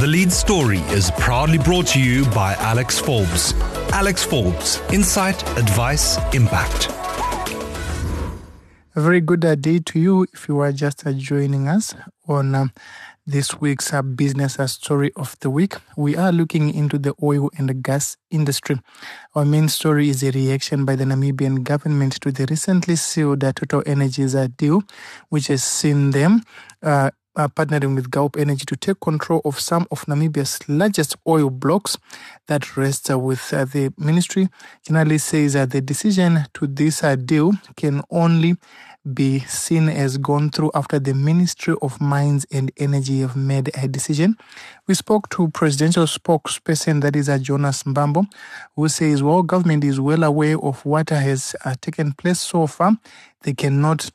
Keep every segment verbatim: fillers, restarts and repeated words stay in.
The lead story is proudly brought to you by Alex Forbes. Alex Forbes, insight, advice, impact. A very good uh, day to you if you are just uh, joining us on um, this week's uh, business uh, story of the week. We are looking into the oil and the gas industry. Our main story is a reaction by the Namibian government to the recently sealed uh, Total Energies uh, deal, which has seen them uh, Uh, partnering with Gulp Energy to take control of some of Namibia's largest oil blocks that rest uh, with uh, the ministry. Generally says that uh, the decision to this uh, deal can only be seen as gone through after the Ministry of Mines and Energy have made a decision. We spoke to presidential spokesperson, that is uh, Jonas Mbambo, who says, well, government is well aware of what has uh, taken place so far. They cannot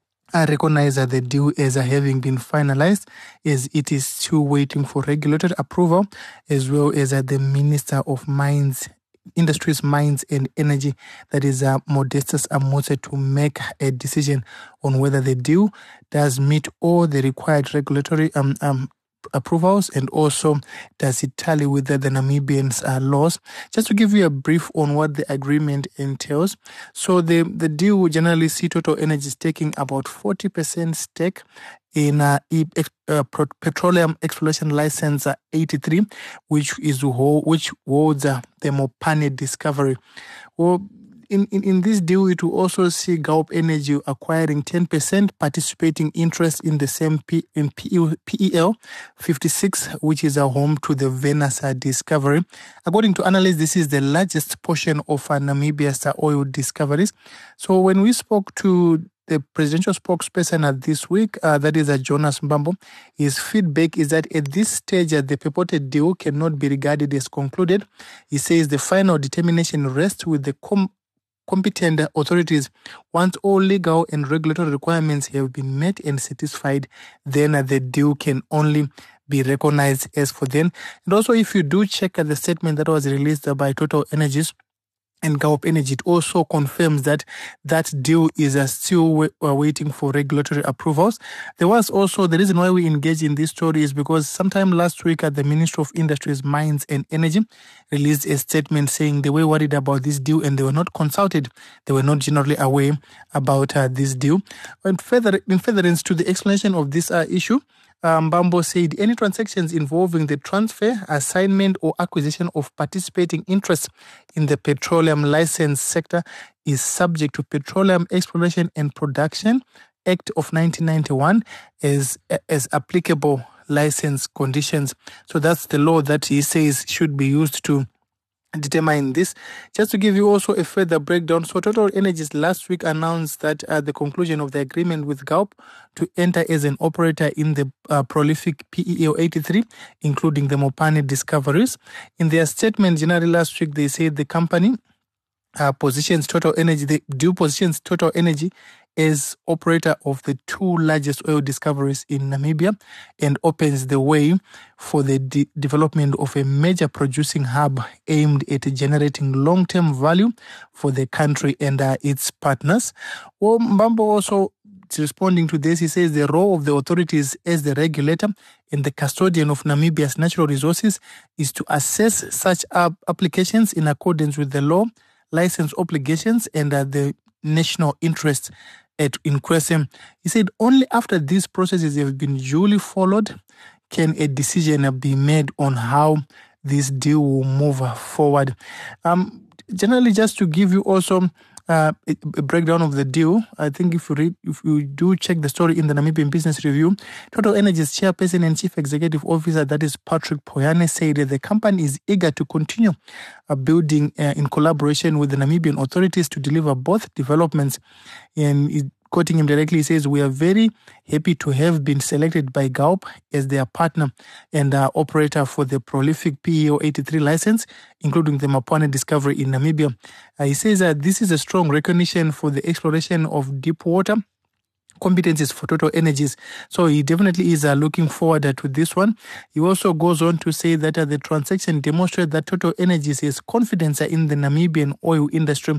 I recognize that the deal as having been finalized, as it is still waiting for regulatory approval, as well as uh, the Minister of Mines, Industries, Mines and Energy, that is uh, Modestus Amotse, to make a decision on whether the deal does meet all the required regulatory um, um, approvals and also does it tally with the, the Namibians uh, laws. Just to give you a brief on what the agreement entails. So the, the deal will generally see Total Energies taking about forty percent stake in uh, e- uh, petroleum exploration license uh, eighty-three, which is which holds uh, the Mopane discovery. Well, In, in, in this deal, it will also see Gulp Energy acquiring ten percent participating interest in the same P, in P E L fifty-six, which is a home to the Venus discovery. According to analysts, this is the largest portion of uh, Namibia's uh, oil discoveries. So when we spoke to the presidential spokesperson uh, this week, uh, that is uh, Jonas Mbambo, his feedback is that at this stage, uh, the purported deal cannot be regarded as concluded. He says the final determination rests with the com- competent authorities. Once all legal and regulatory requirements have been met and satisfied, then uh, the deal can only be recognized as for then. And also, if you do check uh, the statement that was released uh, by Total Energies and Gulp Energy, it also confirms that that deal is uh, still w- uh, waiting for regulatory approvals. There was also, the reason why we engage in this story is because sometime last week at the Ministry of Industries, Mines and Energy released a statement saying they were worried about this deal and they were not consulted. They were not generally aware about uh, this deal. And further, in furtherance to the explanation of this uh, issue, Um, Mbambo said any transactions involving the transfer, assignment or acquisition of participating interests in the petroleum license sector is subject to Petroleum Exploration and Production Act of nineteen ninety-one as, as applicable license conditions. So that's the law that he says should be used to determine this. Just to give you also a further breakdown, so Total Energies last week announced that uh, the conclusion of the agreement with Gulp to enter as an operator in the uh, prolific P E L eighty-three, including the Mopane discoveries. In their statement, generally last week, they said the company uh, positions Total Energy, the deal positions Total Energy as operator of the two largest oil discoveries in Namibia and opens the way for the de- development of a major producing hub aimed at generating long-term value for the country and uh, its partners. Well, Mbambo also responding to this, he says the role of the authorities as the regulator and the custodian of Namibia's natural resources is to assess such uh, applications in accordance with the law, license obligations and uh, the national interests at in question. He said only after these processes have been duly followed can a decision be made on how this deal will move forward. Um, generally, just to give you also uh, a, a breakdown of the deal, I think if you read, if you do check the story in the Namibian Business Review, Total Energies chairperson and chief executive officer, that is Patrick Poyane, said that the company is eager to continue uh, building uh, in collaboration with the Namibian authorities to deliver both developments. And it, quoting him directly, he says, "We are very happy to have been selected by Gulp as their partner and uh, operator for the prolific P E L eighty-three license, including the Mopane discovery in Namibia." Uh, he says that this is a strong recognition for the exploration of deep water competencies for Total Energies. So he definitely is uh, looking forward uh, to this one. He also goes on to say that uh, the transaction demonstrates that Total Energies has confidence uh, in the Namibian oil industry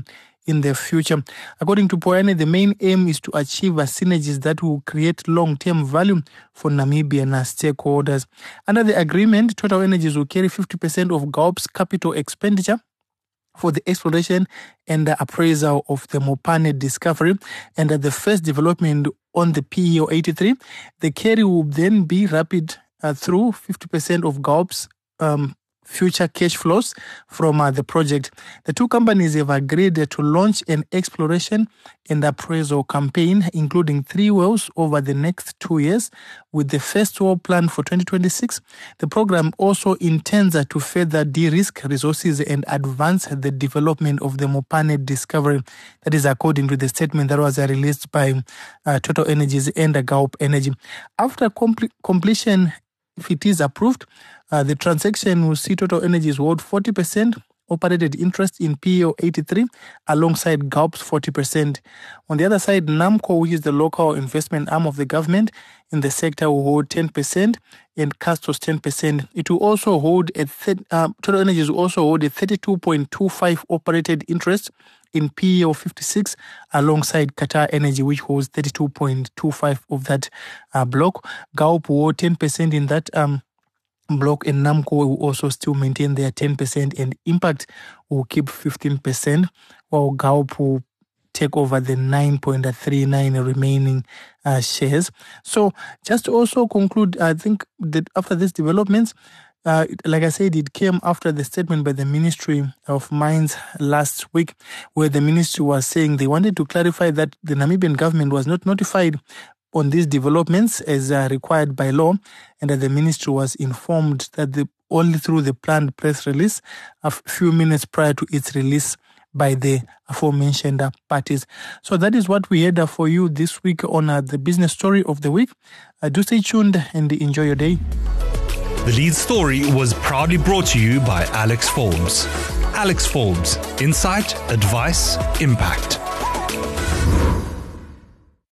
in the future. According to Poyane, the main aim is to achieve a synergies that will create long-term value for Namibian stakeholders. Under the agreement, Total Energies will carry fifty percent of Gaup's capital expenditure for the exploration and the appraisal of the Mopane discovery, and at the first development on the P E O eighty-three, the carry will then be rapid uh, through fifty percent of Gaup's um, future cash flows from uh, the project. The two companies have agreed to launch an exploration and appraisal campaign, including three wells over the next two years, with the first well planned for twenty twenty-six. The program also intends to further de-risk resources and advance the development of the Mopane discovery. That is according to the statement that was released by uh, Total Energies and Gaup Energy. After compl- completion, if it is approved, uh, the transaction will see Total Energies hold forty percent operated interest in P E O eighty-three alongside Gaup's forty percent. On the other side, NAMCO, which is the local investment arm of the government in the sector, will hold ten percent and Castos ten percent. It will also hold a th- uh, Total Energies will also hold a thirty-two point two five operated interest in P E O fifty-six alongside Qatar Energy, which holds thirty-two point two five of that uh, block. Gaup will hold ten percent in that um, block, and NAMCO will also still maintain their ten percent, and Impact will keep fifteen percent, while Gaup will take over the nine point three nine remaining uh, shares. So just to also conclude, I think that after these developments, Uh, like I said, it came after the statement by the Ministry of Mines last week, where the ministry was saying they wanted to clarify that the Namibian government was not notified on these developments as uh, required by law, and that the ministry was informed that the, only through the planned press release a few minutes prior to its release by the aforementioned uh, parties. So that is what we had uh, for you this week on uh, the business story of the week. Uh, do stay tuned and enjoy your day. The lead story was proudly brought to you by Alex Forbes. Alex Forbes, insight, advice, impact.